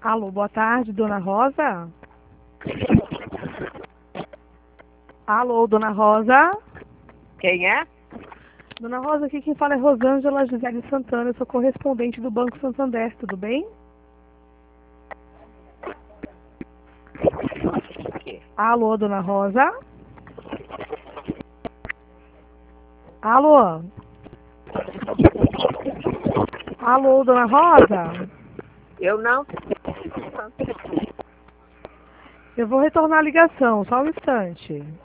Alô, boa tarde, dona Rosa? Alô, dona Rosa? Quem é? Dona Rosa, aqui quem fala é Rosângela Gisele Santana, eu sou correspondente do Banco Santander, tudo bem? Alô, dona Rosa? Alô? Alô, dona Rosa? Eu não. Eu vou retornar a ligação, só um instante.